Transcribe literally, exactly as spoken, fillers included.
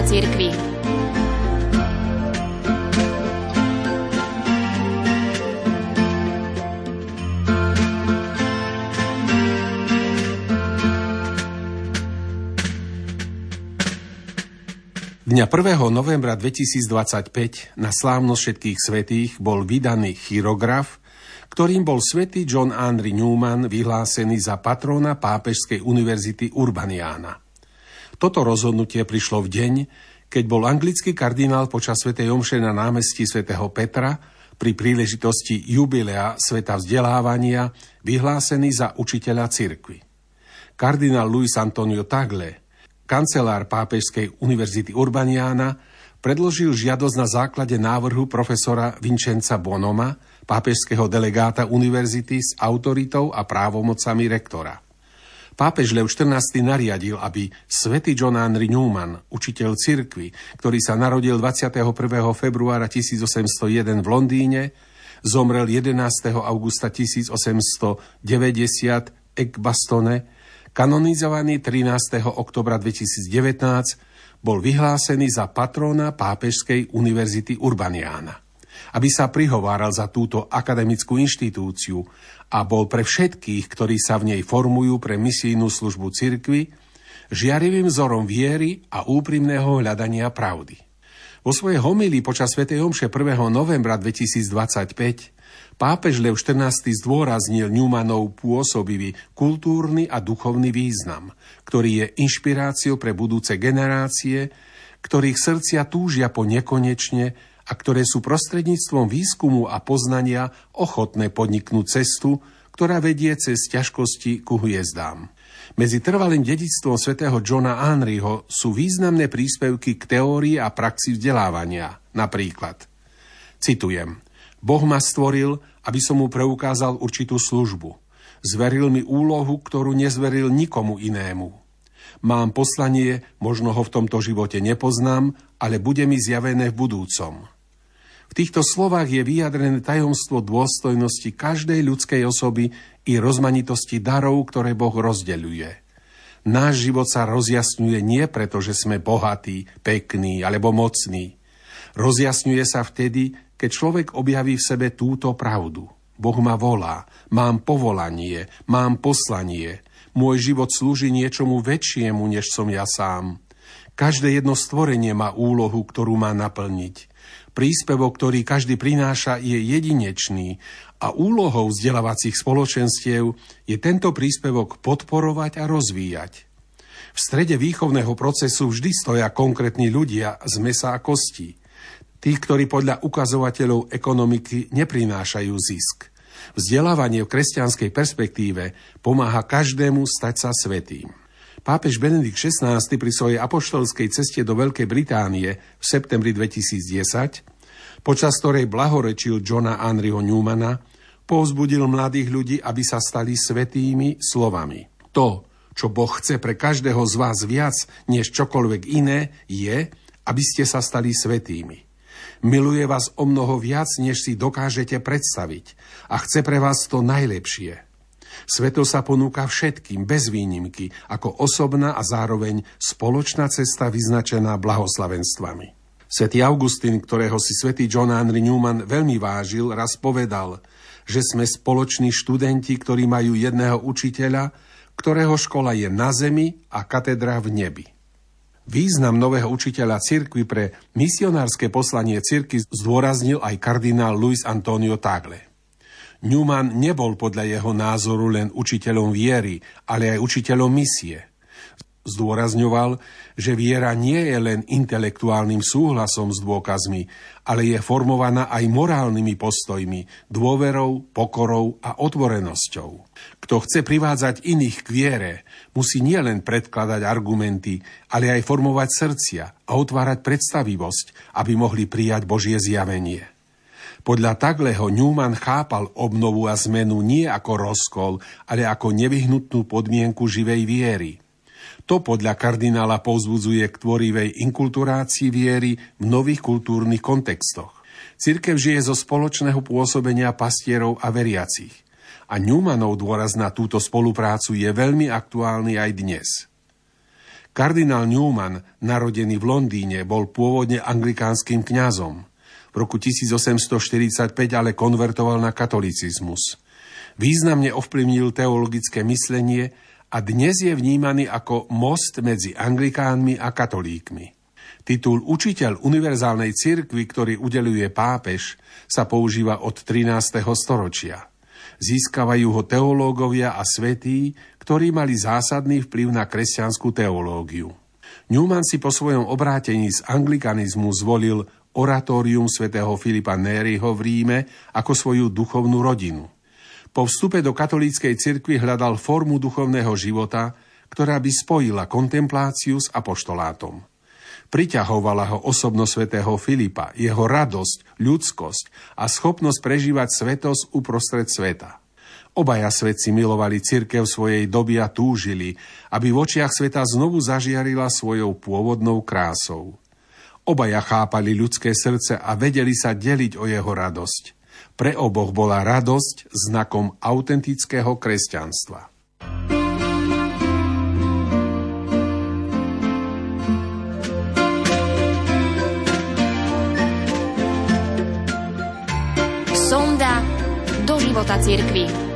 učiteľa cirkvi. Dňa prvého novembra dvetisícdvadsaťpäť na slávnosť všetkých svätých bol vydaný chirograf, ktorým bol svätý John Henry Newman vyhlásený za patróna Pápežskej univerzity Urbaniana. Toto rozhodnutie prišlo v deň, keď bol anglický kardinál počas svätej omše na námestí svätého Petra pri príležitosti jubilea sveta vzdelávania vyhlásený za učiteľa cirkvi. Kardinál Luis Antonio Tagle, kancelár Pápežskej univerzity Urbaniana, predložil žiadosť na základe návrhu profesora Vincenza Bonoma, pápežského delegáta univerzity s autoritou a právomocami rektora. Pápež Lev štrnásty nariadil, aby svätý John Henry Newman, učiteľ cirkvi, ktorý sa narodil dvadsiateho prvého februára tisícosemstojeden v Londýne, zomrel jedenásteho augusta tisícosemstodeväťdesiat v Ekbastone, kanonizovaný trinásteho októbra dvetisícdevätnásť, bol vyhlásený za patróna Pápežskej univerzity Urbaniana. Aby sa prihováral za túto akademickú inštitúciu a bol pre všetkých, ktorí sa v nej formujú pre misijnú službu cirkvi, žiarivým vzorom viery a úprimného hľadania pravdy. Vo svojej homílii počas svätej omše prvého novembra dvetisícdvadsaťpäť pápež Lev štrnásty zdôraznil Newmanov pôsobivý kultúrny a duchovný význam, ktorý je inšpiráciou pre budúce generácie, ktorých srdcia túžia po nekonečne a ktoré sú prostredníctvom výskumu a poznania ochotné podniknúť cestu, ktorá vedie cez ťažkosti ku hviezdám. Medzi trvalým dedičstvom svätého Johna Henryho sú významné príspevky k teórii a praxi vzdelávania. Napríklad, citujem, Boh ma stvoril, aby som mu preukázal určitú službu. Zveril mi úlohu, ktorú nezveril nikomu inému. Mám poslanie, možno ho v tomto živote nepoznám, ale bude mi zjavené v budúcom. V týchto slovách je vyjadrené tajomstvo dôstojnosti každej ľudskej osoby i rozmanitosti darov, ktoré Boh rozdeľuje. Náš život sa rozjasňuje nie preto, že sme bohatí, pekní alebo mocní. Rozjasňuje sa vtedy, keď človek objaví v sebe túto pravdu. Boh ma volá, mám povolanie, mám poslanie. Môj život slúži niečomu väčšiemu, než som ja sám. Každé jedno stvorenie má úlohu, ktorú má naplniť. Príspevok, ktorý každý prináša, je jedinečný a úlohou vzdelávacích spoločenstiev je tento príspevok podporovať a rozvíjať. V strede výchovného procesu vždy stoja konkrétni ľudia z mäsa a kostí. Tých, ktorí podľa ukazovateľov ekonomiky neprinášajú zisk. Vzdelávanie v kresťanskej perspektíve pomáha každému stať sa svätým. Pápež Benedikt šestnásty pri svojej apoštolskej ceste do Veľkej Británie v septembri dvetisícdesať, počas ktorej blahorečil Johna Henryho Newmana, povzbudil mladých ľudí, aby sa stali svätými slovami. To, čo Boh chce pre každého z vás viac než čokoľvek iné, je, aby ste sa stali svätými. Miluje vás o mnoho viac, než si dokážete predstaviť a chce pre vás to najlepšie. Svetosť sa ponúka všetkým, bez výnimky, ako osobná a zároveň spoločná cesta vyznačená blahoslavenstvami. Svätý Augustín, ktorého si svätý John Henry Newman veľmi vážil, raz povedal, že sme spoloční študenti, ktorí majú jedného učiteľa, ktorého škola je na zemi a katedra v nebi. Význam nového učiteľa cirkvi pre misionárske poslanie cirkvi zdôraznil aj kardinál Luis Antonio Tagle. Newman nebol podľa jeho názoru len učiteľom viery, ale aj učiteľom misie. Zdôrazňoval, že viera nie je len intelektuálnym súhlasom s dôkazmi, ale je formovaná aj morálnymi postojmi, dôverou, pokorou a otvorenosťou. Kto chce privádzať iných k viere, musí nielen predkladať argumenty, ale aj formovať srdcia a otvárať predstavivosť, aby mohli prijať Božie zjavenie. Podľa Tagleho Newman chápal obnovu a zmenu nie ako rozkol, ale ako nevyhnutnú podmienku živej viery. To podľa kardinála povzbudzuje k tvorivej inkulturácii viery v nových kultúrnych kontextoch. Cirkev žije zo spoločného pôsobenia pastierov a veriacich. A Newmanov dôraz na túto spoluprácu je veľmi aktuálny aj dnes. Kardinál Newman, narodený v Londýne, bol pôvodne anglikánskym kňazom. V roku tisícosemstoštyridsaťpäť ale konvertoval na katolicizmus. Významne ovplyvnil teologické myslenie a dnes je vnímaný ako most medzi anglikánmi a katolíkmi. Titul učiteľ univerzálnej cirkvi, ktorý udeľuje pápež, sa používa od trinásteho storočia. Získavajú ho teológovia a svätí, ktorí mali zásadný vplyv na kresťanskú teológiu. Newman si po svojom obrátení z anglikanizmu zvolil oratórium svätého Filipa Nériho v Ríme ako svoju duchovnú rodinu. Po vstupe do katolíckej cirkvi hľadal formu duchovného života, ktorá by spojila kontempláciu s apoštolátom. Priťahovala ho osobnosť svätého Filipa, jeho radosť, ľudskosť a schopnosť prežívať svätosť uprostred sveta. Obaja svätci milovali cirkev svojej doby a túžili, aby v očiach sveta znovu zažiarila svojou pôvodnou krásou. Obaja chápali ľudské srdce a vedeli sa deliť o jeho radosť. Pre oboch bola radosť znakom autentického kresťanstva. Sonda do života cirkvi.